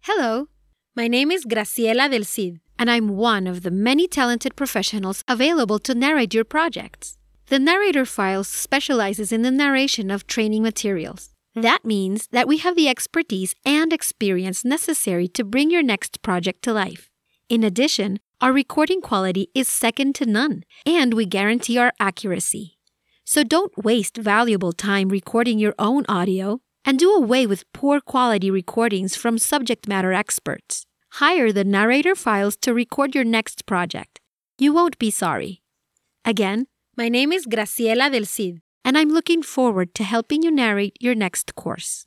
Hello, my name is Graciela del Cid, and I'm one of the many talented professionals available to narrate your projects. The Narrator Files specializes in the narration of training materials. That means that we have the expertise and experience necessary to bring your next project to life. In addition, our recording quality is second to none, and we guarantee our accuracy. So don't waste valuable time recording your own audio and do away with poor quality recordings from subject matter experts. Hire the Narrator Files to record your next project. You won't be sorry. Again, my name is Graciela del Cid, and I'm looking forward to helping you narrate your next course.